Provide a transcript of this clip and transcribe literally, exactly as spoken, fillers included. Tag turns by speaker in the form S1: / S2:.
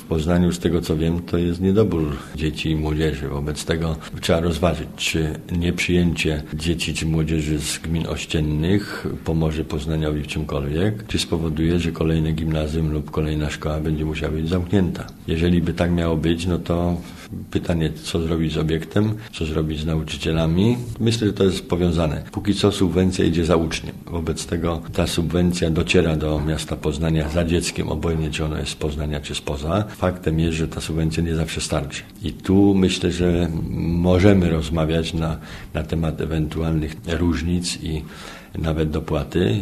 S1: Poznaniu, z tego co wiem, to jest niedobór dzieci i młodzieży. Wobec tego trzeba rozważyć, czy nieprzyjęcie dzieci czy młodzieży z gmin ościennych pomoże Poznaniowi w czymkolwiek, czy spowoduje, że kolejne gimnazjum lub kolejna szkoła będzie musiała być zamknięta. Jeżeli by tak miało być, no to pytanie, co zrobić z obiektem, co zrobić z nauczycielami. Myślę, że to jest powiązane. Póki co subwencja idzie za uczniem. Wobec tego ta subwencja dociera do miasta Poznania za dzieckiem, obojętnie czy ono jest z Poznania czy spoza. Faktem jest, że ta subwencja nie zawsze starczy. I tu myślę, że możemy rozmawiać na, na temat ewentualnych różnic i nawet dopłaty.